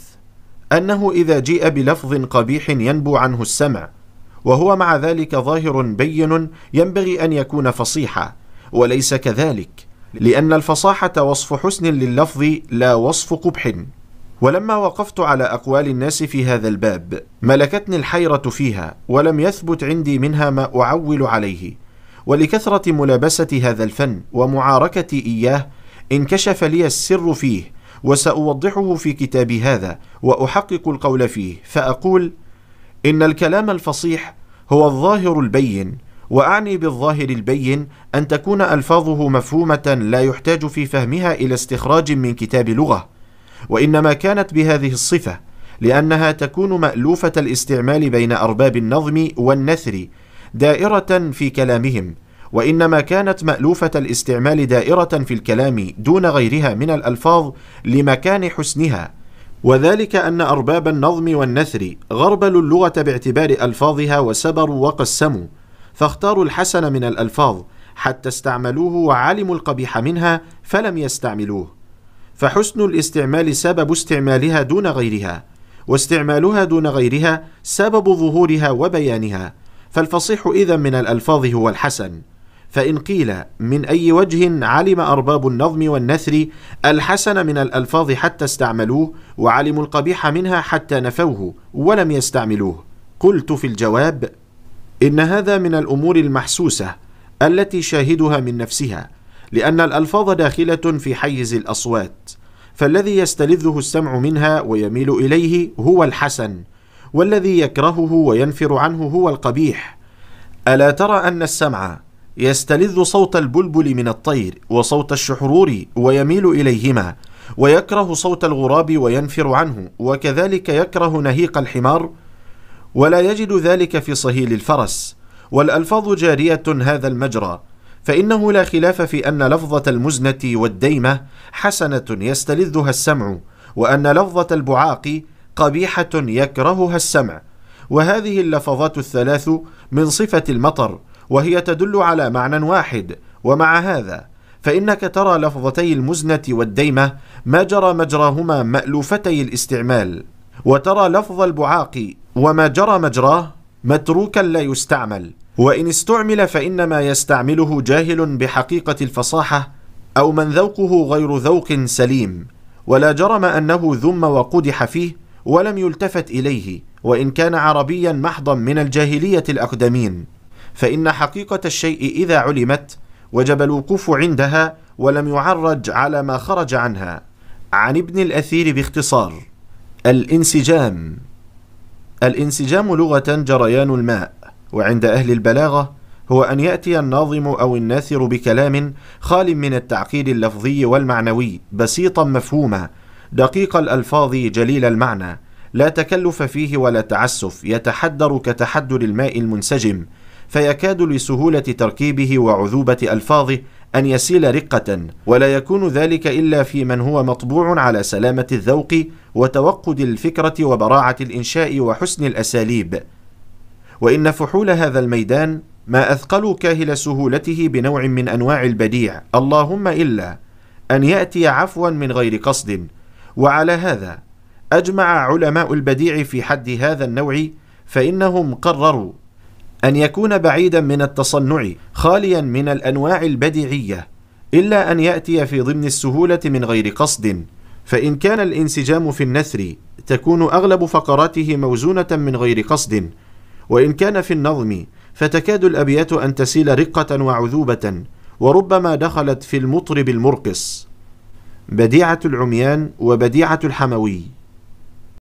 أنه إذا جيء بلفظ قبيح ينبو عنه السمع وهو مع ذلك ظاهر بين ينبغي أن يكون فصيحا، وليس كذلك، لأن الفصاحة وصف حسن لللفظ لا وصف قبح. ولما وقفت على أقوال الناس في هذا الباب ملكتني الحيرة فيها، ولم يثبت عندي منها ما أعول عليه، ولكثرة ملابسة هذا الفن ومعاركتي إياه انكشف لي السر فيه، وسأوضحه في كتابي هذا وأحقق القول فيه، فأقول إن الكلام الفصيح هو الظاهر البين، وأعني بالظاهر البين أن تكون ألفاظه مفهومة لا يحتاج في فهمها إلى استخراج من كتاب لغة، وإنما كانت بهذه الصفة لأنها تكون مألوفة الاستعمال بين أرباب النظم والنثر دائرة في كلامهم، وإنما كانت مألوفة الاستعمال دائرة في الكلام دون غيرها من الألفاظ لمكان حسنها، وذلك أن أرباب النظم والنثر غربلوا اللغة باعتبار ألفاظها وسبروا وقسموا، فاختاروا الحسن من الألفاظ حتى استعملوه، وعلموا القبيح منها فلم يستعملوه. فحسن الاستعمال سبب استعمالها دون غيرها، واستعمالها دون غيرها سبب ظهورها وبيانها، فالفصيح إذن من الألفاظ هو الحسن. فإن قيل من أي وجه علم أرباب النظم والنثر الحسن من الألفاظ حتى استعملوه، وعلموا القبيح منها حتى نفوه ولم يستعملوه؟ قلت في الجواب إن هذا من الأمور المحسوسة التي شاهدها من نفسها، لأن الألفاظ داخلة في حيز الأصوات، فالذي يستلذه السمع منها ويميل إليه هو الحسن، والذي يكرهه وينفر عنه هو القبيح. ألا ترى أن السمع يستلذ صوت البلبل من الطير وصوت الشحرور ويميل إليهما، ويكره صوت الغراب وينفر عنه، وكذلك يكره نهيق الحمار ولا يجد ذلك في صهيل الفرس. والألفاظ جارية هذا المجرى، فإنه لا خلاف في أن لفظة المزنة والديمة حسنة يستلذها السمع، وأن لفظة البعاق قبيحة يكرهها السمع. وهذه اللفظات الثلاث من صفة المطر، وهي تدل على معنى واحد. ومع هذا فإنك ترى لفظتي المزنة والديمة ما جرى مجراهما مألوفتي الاستعمال، وترى لفظ البعاق وما جرى مجراه متروكا لا يستعمل، وإن استعمل فإنما يستعمله جاهل بحقيقة الفصاحة أو من ذوقه غير ذوق سليم، ولا جرم أنه ذم وقدح فيه ولم يلتفت إليه، وإن كان عربيا محضا من الجاهلية الأقدمين. فإن حقيقة الشيء إذا علمت وجب الوقوف عندها ولم يعرج على ما خرج عنها. عن ابن الأثير باختصار: الانسجام. الانسجام لغة جريان الماء، وعند أهل البلاغة هو أن يأتي الناظم أو الناثر بكلام خال من التعقيد اللفظي والمعنوي، بسيطا مفهوما، دقيق الألفاظ جليل المعنى، لا تكلف فيه ولا تعسف، يتحدر كتحدر الماء المنسجم، فيكاد لسهولة تركيبه وعذوبة ألفاظه أن يسيل رقة، ولا يكون ذلك إلا في من هو مطبوع على سلامة الذوق وتوقد الفكرة وبراعة الإنشاء وحسن الأساليب. وإن فحول هذا الميدان ما أثقلوا كاهل سهولته بنوع من أنواع البديع، اللهم إلا أن يأتي عفوا من غير قصد. وعلى هذا أجمع علماء البديع في حد هذا النوع، فإنهم قرروا أن يكون بعيدا من التصنع خاليا من الأنواع البديعية، إلا أن يأتي في ضمن السهولة من غير قصد. فإن كان الانسجام في النثر تكون أغلب فقراته موزونة من غير قصد، وإن كان في النظم فتكاد الأبيات أن تسيل رقة وعذوبة، وربما دخلت في المطرب المرقص. بديعة العميان وبديعة الحموي